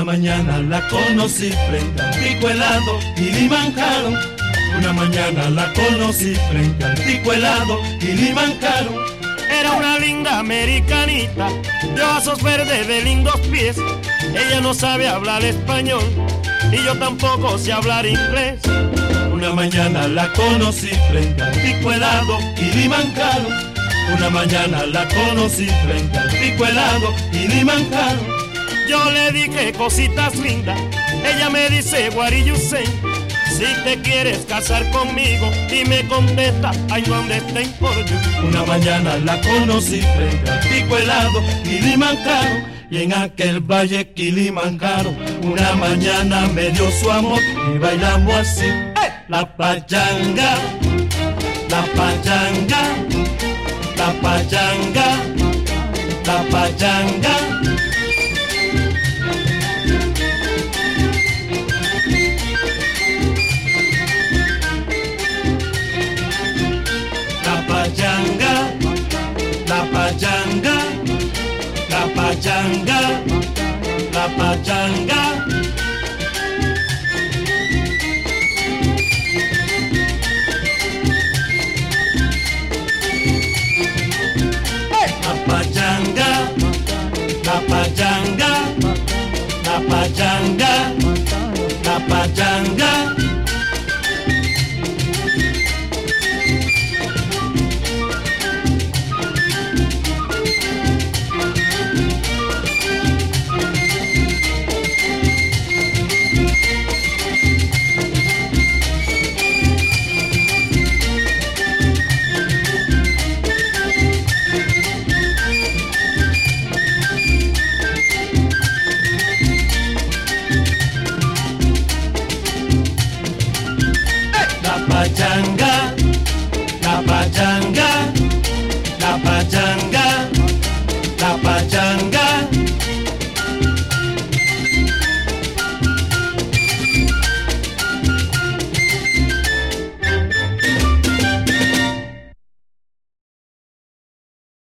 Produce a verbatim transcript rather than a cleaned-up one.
mañana la conocí frente al pico helado Kilimanjaro. Una mañana la conocí frente al pico helado Kilimanjaro. Era una linda americanita, de ojos verdes, de lindos pies. Ella no sabe hablar español y yo tampoco sé hablar inglés. Una mañana la conocí frente al pico helado Kilimanjaro. Una mañana la conocí frente al pico helado Kilimanjaro. Yo le dije cositas lindas, ella me dice what do you say? Si te quieres casar conmigo y me contesta I no understand for you. Una mañana la conocí frente al pico helado Kilimanjaro. Y en aquel valle Kilimanjaro una mañana me dio su amor y bailamos así. ¡Hey! La pachanga, la pachanga, la pachanga, la pachanga. La pachanga, la pachanga, la pachanga, la pachanga. La pachanga, la pachanga, la pachanga, la pachanga. Pachanga.